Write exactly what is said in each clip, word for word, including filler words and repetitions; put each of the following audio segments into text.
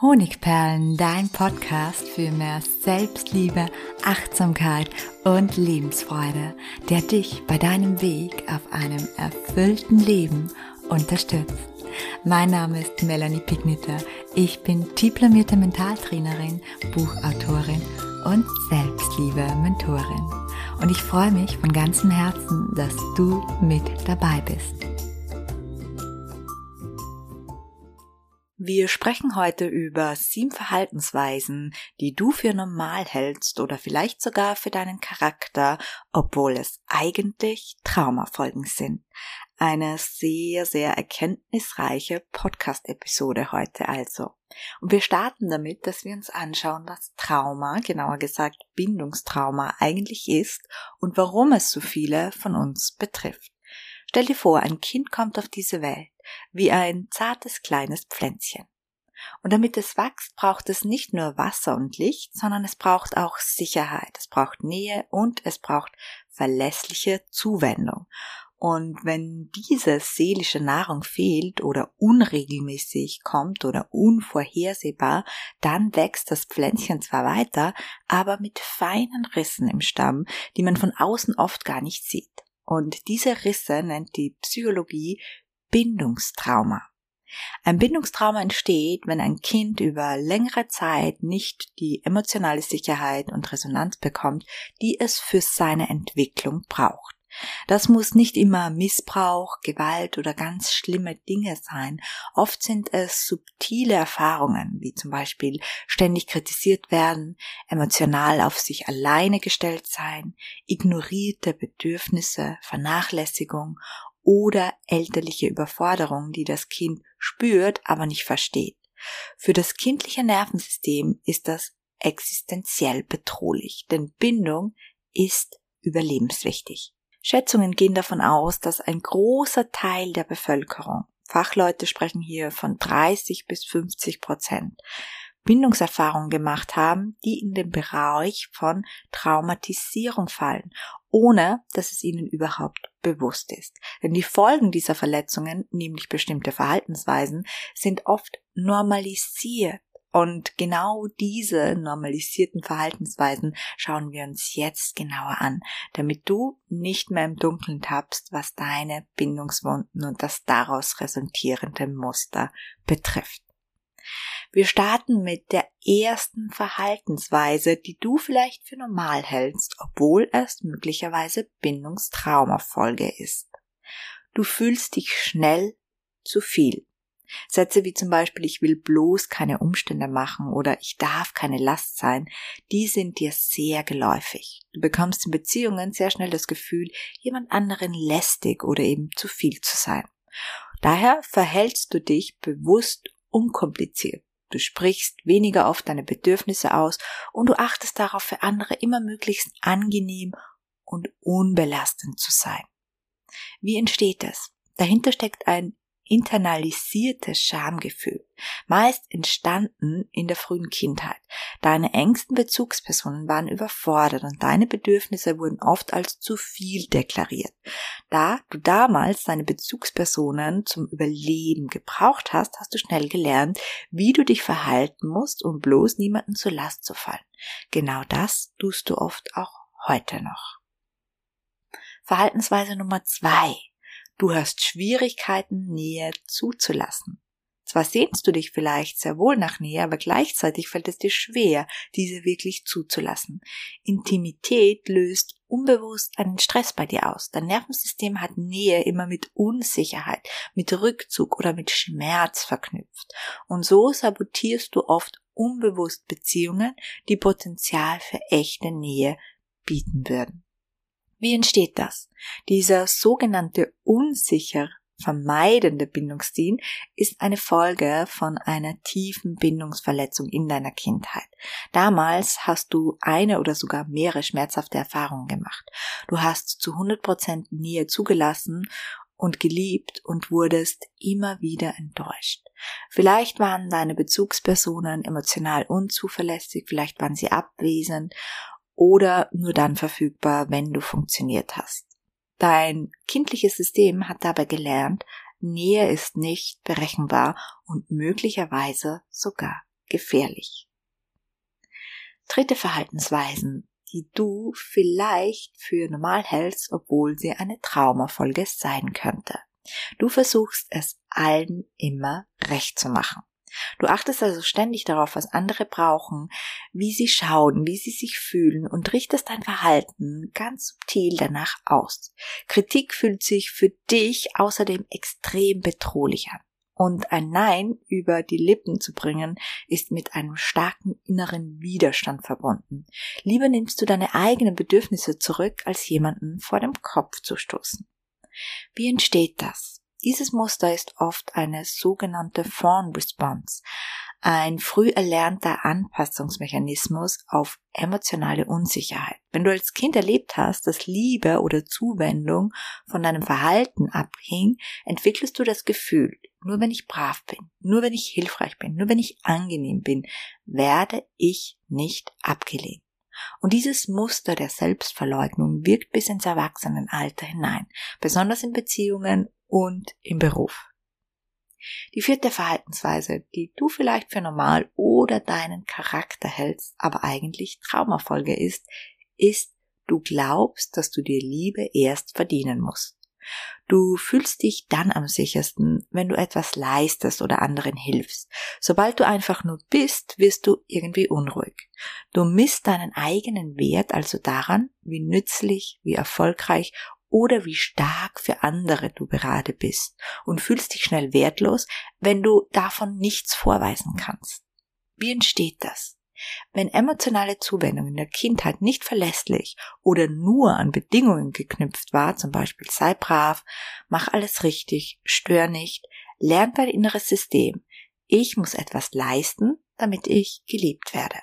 Honigperlen, dein Podcast für mehr Selbstliebe, Achtsamkeit und Lebensfreude, der dich bei deinem Weg auf einem erfüllten Leben unterstützt. Mein Name ist Melanie Pigniter. Ich bin diplomierte Mentaltrainerin, Buchautorin und Selbstliebe-Mentorin. Und ich freue mich von ganzem Herzen, dass du mit dabei bist. Wir sprechen heute über sieben Verhaltensweisen, die du für normal hältst oder vielleicht sogar für deinen Charakter, obwohl es eigentlich Traumafolgen sind. Eine sehr, sehr erkenntnisreiche Podcast-Episode heute also. Und wir starten damit, dass wir uns anschauen, was Trauma, genauer gesagt Bindungstrauma, eigentlich ist und warum es so viele von uns betrifft. Stell dir vor, ein Kind kommt auf diese Welt wie ein zartes kleines Pflänzchen. Und damit es wächst, braucht es nicht nur Wasser und Licht, sondern es braucht auch Sicherheit, es braucht Nähe und es braucht verlässliche Zuwendung. Und wenn diese seelische Nahrung fehlt oder unregelmäßig kommt oder unvorhersehbar, dann wächst das Pflänzchen zwar weiter, aber mit feinen Rissen im Stamm, die man von außen oft gar nicht sieht. Und diese Risse nennt die Psychologie Bindungstrauma. Ein Bindungstrauma entsteht, wenn ein Kind über längere Zeit nicht die emotionale Sicherheit und Resonanz bekommt, die es für seine Entwicklung braucht. Das muss nicht immer Missbrauch, Gewalt oder ganz schlimme Dinge sein. Oft sind es subtile Erfahrungen, wie zum Beispiel ständig kritisiert werden, emotional auf sich alleine gestellt sein, ignorierte Bedürfnisse, Vernachlässigung oder elterliche Überforderung, die das Kind spürt, aber nicht versteht. Für das kindliche Nervensystem ist das existenziell bedrohlich, denn Bindung ist überlebenswichtig. Schätzungen gehen davon aus, dass ein großer Teil der Bevölkerung, Fachleute sprechen hier von dreißig bis fünfzig Prozent, Bindungserfahrungen gemacht haben, die in den Bereich von Traumatisierung fallen, ohne dass es ihnen überhaupt bewusst ist. Denn die Folgen dieser Verletzungen, nämlich bestimmte Verhaltensweisen, sind oft normalisiert. Und genau diese normalisierten Verhaltensweisen schauen wir uns jetzt genauer an, damit du nicht mehr im Dunkeln tappst, was deine Bindungswunden und das daraus resultierende Muster betrifft. Wir starten mit der ersten Verhaltensweise, die du vielleicht für normal hältst, obwohl es möglicherweise Bindungstraumafolge ist. Du fühlst dich schnell zu viel. Sätze wie zum Beispiel, ich will bloß keine Umstände machen oder ich darf keine Last sein, die sind dir sehr geläufig. Du bekommst in Beziehungen sehr schnell das Gefühl, jemand anderen lästig oder eben zu viel zu sein. Daher verhältst du dich bewusst unkompliziert. Du sprichst weniger oft deine Bedürfnisse aus und du achtest darauf, für andere immer möglichst angenehm und unbelastend zu sein. Wie entsteht es? Dahinter steckt ein internalisiertes Schamgefühl, meist entstanden in der frühen Kindheit. Deine engsten Bezugspersonen waren überfordert und deine Bedürfnisse wurden oft als zu viel deklariert. Da du damals deine Bezugspersonen zum Überleben gebraucht hast, hast du schnell gelernt, wie du dich verhalten musst, um bloß niemandem zur Last zu fallen. Genau das tust du oft auch heute noch. Verhaltensweise Nummer zwei. Du hast Schwierigkeiten, Nähe zuzulassen. Zwar sehnst du dich vielleicht sehr wohl nach Nähe, aber gleichzeitig fällt es dir schwer, diese wirklich zuzulassen. Intimität löst unbewusst einen Stress bei dir aus. Dein Nervensystem hat Nähe immer mit Unsicherheit, mit Rückzug oder mit Schmerz verknüpft. Und so sabotierst du oft unbewusst Beziehungen, die Potenzial für echte Nähe bieten würden. Wie entsteht das? Dieser sogenannte unsicher vermeidende Bindungsstil ist eine Folge von einer tiefen Bindungsverletzung in deiner Kindheit. Damals hast du eine oder sogar mehrere schmerzhafte Erfahrungen gemacht. Du hast zu hundert Prozent Nähe zugelassen und geliebt und wurdest immer wieder enttäuscht. Vielleicht waren deine Bezugspersonen emotional unzuverlässig, vielleicht waren sie abwesend oder nur dann verfügbar, wenn du funktioniert hast. Dein kindliches System hat dabei gelernt, Nähe ist nicht berechenbar und möglicherweise sogar gefährlich. Dritte Verhaltensweisen, die du vielleicht für normal hältst, obwohl sie eine Traumafolge sein könnte. Du versuchst es allen immer recht zu machen. Du achtest also ständig darauf, was andere brauchen, wie sie schauen, wie sie sich fühlen und richtest dein Verhalten ganz subtil danach aus. Kritik fühlt sich für dich außerdem extrem bedrohlich an. Und ein Nein über die Lippen zu bringen, ist mit einem starken inneren Widerstand verbunden. Lieber nimmst du deine eigenen Bedürfnisse zurück, als jemanden vor dem Kopf zu stoßen. Wie entsteht das? Dieses Muster ist oft eine sogenannte Fawn Response, ein früh erlernter Anpassungsmechanismus auf emotionale Unsicherheit. Wenn du als Kind erlebt hast, dass Liebe oder Zuwendung von deinem Verhalten abhing, entwickelst du das Gefühl, nur wenn ich brav bin, nur wenn ich hilfreich bin, nur wenn ich angenehm bin, werde ich nicht abgelehnt. Und dieses Muster der Selbstverleugnung wirkt bis ins Erwachsenenalter hinein, besonders in Beziehungen und im Beruf. Die vierte Verhaltensweise, die du vielleicht für normal oder deinen Charakter hältst, aber eigentlich Traumafolge ist, ist, du glaubst, dass du dir Liebe erst verdienen musst. Du fühlst dich dann am sichersten, wenn du etwas leistest oder anderen hilfst. Sobald du einfach nur bist, wirst du irgendwie unruhig. Du misst deinen eigenen Wert also daran, wie nützlich, wie erfolgreich oder wie stark für andere du gerade bist und fühlst dich schnell wertlos, wenn du davon nichts vorweisen kannst. Wie entsteht das? Wenn emotionale Zuwendung in der Kindheit nicht verlässlich oder nur an Bedingungen geknüpft war, zum Beispiel sei brav, mach alles richtig, stör nicht, lernt dein inneres System, ich muss etwas leisten, damit ich geliebt werde.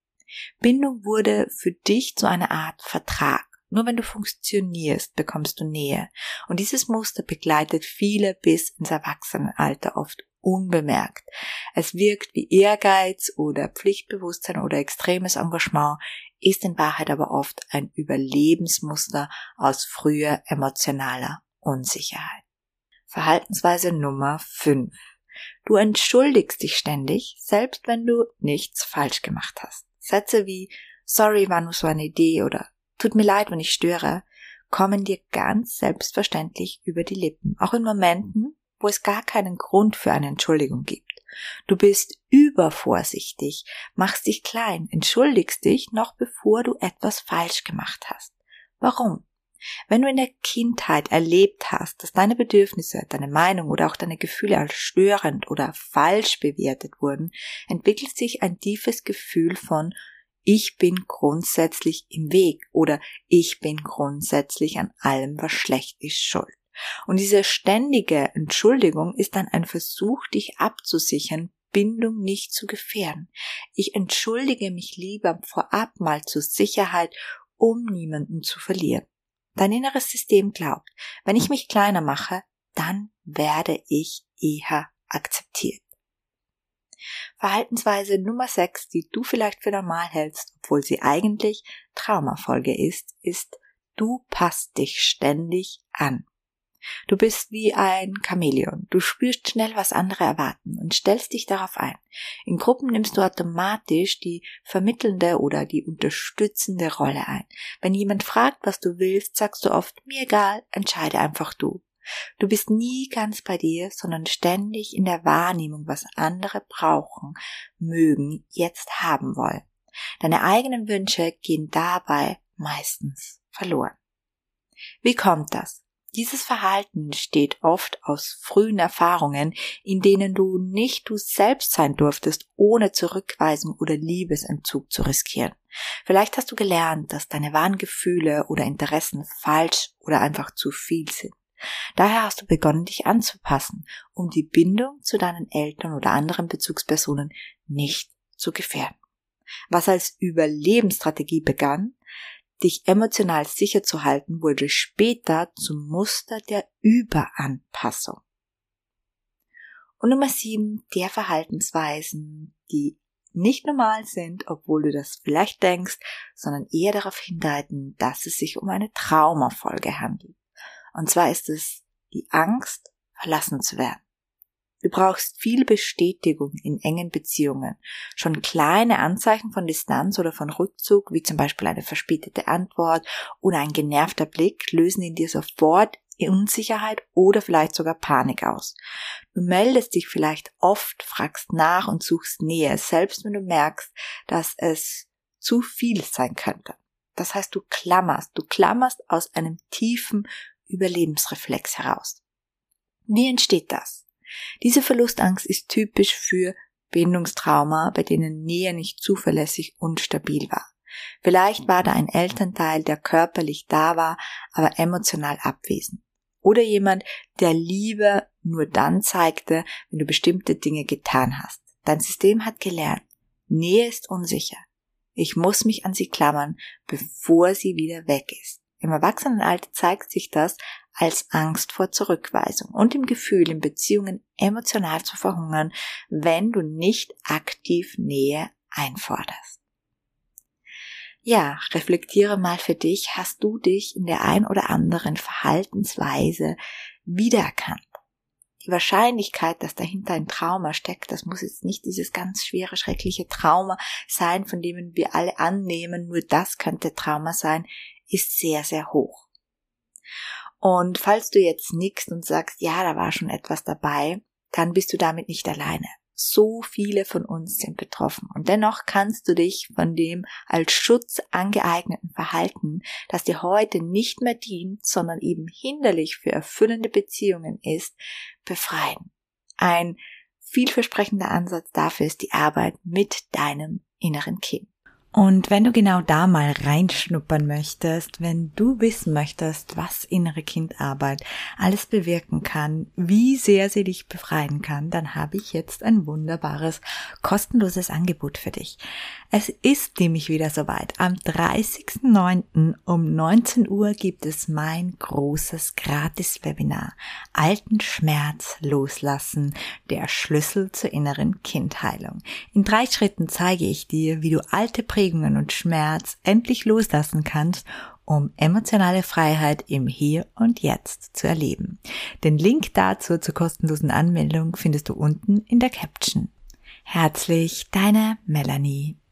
Bindung wurde für dich zu einer Art Vertrag. Nur wenn du funktionierst, bekommst du Nähe. Und dieses Muster begleitet viele bis ins Erwachsenenalter oft unbemerkt. Es wirkt wie Ehrgeiz oder Pflichtbewusstsein oder extremes Engagement, ist in Wahrheit aber oft ein Überlebensmuster aus früher emotionaler Unsicherheit. Verhaltensweise Nummer fünf. Du entschuldigst dich ständig, selbst wenn du nichts falsch gemacht hast. Sätze wie sorry, war nur so eine Idee oder tut mir leid, wenn ich störe, kommen dir ganz selbstverständlich über die Lippen, auch in Momenten, wo es gar keinen Grund für eine Entschuldigung gibt. Du bist übervorsichtig, machst dich klein, entschuldigst dich noch bevor du etwas falsch gemacht hast. Warum? Wenn du in der Kindheit erlebt hast, dass deine Bedürfnisse, deine Meinung oder auch deine Gefühle als störend oder falsch bewertet wurden, entwickelt sich ein tiefes Gefühl von ich bin grundsätzlich im Weg oder ich bin grundsätzlich an allem, was schlecht ist, schuld. Und diese ständige Entschuldigung ist dann ein Versuch, dich abzusichern, Bindung nicht zu gefährden. Ich entschuldige mich lieber vorab mal zur Sicherheit, um niemanden zu verlieren. Dein inneres System glaubt, wenn ich mich kleiner mache, dann werde ich eher akzeptiert. Verhaltensweise Nummer sechs, die du vielleicht für normal hältst, obwohl sie eigentlich Traumafolge ist, ist, du passt dich ständig an. Du bist wie ein Chamäleon. Du spürst schnell, was andere erwarten und stellst dich darauf ein. In Gruppen nimmst du automatisch die vermittelnde oder die unterstützende Rolle ein. Wenn jemand fragt, was du willst, sagst du oft, mir egal, entscheide einfach du. Du bist nie ganz bei dir, sondern ständig in der Wahrnehmung, was andere brauchen, mögen, jetzt haben wollen. Deine eigenen Wünsche gehen dabei meistens verloren. Wie kommt das? Dieses Verhalten entsteht oft aus frühen Erfahrungen, in denen du nicht du selbst sein durftest, ohne Zurückweisung oder Liebesentzug zu riskieren. Vielleicht hast du gelernt, dass deine wahren Gefühle oder Interessen falsch oder einfach zu viel sind. Daher hast du begonnen, dich anzupassen, um die Bindung zu deinen Eltern oder anderen Bezugspersonen nicht zu gefährden. Was als Überlebensstrategie begann, dich emotional sicher zu halten, wurde später zum Muster der Überanpassung. Und Nummer sieben, der Verhaltensweisen, die nicht normal sind, obwohl du das vielleicht denkst, sondern eher darauf hindeuten, dass es sich um eine Traumafolge handelt. Und zwar ist es die Angst, verlassen zu werden. Du brauchst viel Bestätigung in engen Beziehungen. Schon kleine Anzeichen von Distanz oder von Rückzug, wie zum Beispiel eine verspätete Antwort oder ein genervter Blick, lösen in dir sofort Unsicherheit oder vielleicht sogar Panik aus. Du meldest dich vielleicht oft, fragst nach und suchst Nähe, selbst wenn du merkst, dass es zu viel sein könnte. Das heißt, du klammerst, du klammerst aus einem tiefen Überlebensreflex heraus. Wie entsteht das? Diese Verlustangst ist typisch für Bindungstrauma, bei denen Nähe nicht zuverlässig und stabil war. Vielleicht war da ein Elternteil, der körperlich da war, aber emotional abwesend. Oder jemand, der Liebe nur dann zeigte, wenn du bestimmte Dinge getan hast. Dein System hat gelernt, Nähe ist unsicher. Ich muss mich an sie klammern, bevor sie wieder weg ist. Im Erwachsenenalter zeigt sich das als Angst vor Zurückweisung und im Gefühl, in Beziehungen emotional zu verhungern, wenn du nicht aktiv Nähe einforderst. Ja, reflektiere mal für dich, hast du dich in der ein oder anderen Verhaltensweise wiedererkannt? Die Wahrscheinlichkeit, dass dahinter ein Trauma steckt, das muss jetzt nicht dieses ganz schwere, schreckliche Trauma sein, von dem wir alle annehmen, nur das könnte Trauma sein, ist sehr, sehr hoch. Und falls du jetzt nickst und sagst, ja, da war schon etwas dabei, dann bist du damit nicht alleine. So viele von uns sind betroffen und dennoch kannst du dich von dem als Schutz angeeigneten Verhalten, das dir heute nicht mehr dient, sondern eben hinderlich für erfüllende Beziehungen ist, befreien. Ein vielversprechender Ansatz dafür ist die Arbeit mit deinem inneren Kind. Und wenn du genau da mal reinschnuppern möchtest, wenn du wissen möchtest, was innere Kindarbeit alles bewirken kann, wie sehr sie dich befreien kann, dann habe ich jetzt ein wunderbares, kostenloses Angebot für dich. Es ist nämlich wieder soweit. Am dreißigsten neunten um neunzehn Uhr gibt es mein großes Gratis-Webinar Alten Schmerz loslassen, der Schlüssel zur inneren Kindheilung. In drei Schritten zeige ich dir, wie du alte Prägungen und Schmerz endlich loslassen kannst, um emotionale Freiheit im Hier und Jetzt zu erleben. Den Link dazu zur kostenlosen Anmeldung findest du unten in der Caption. Herzlich, deine Melanie.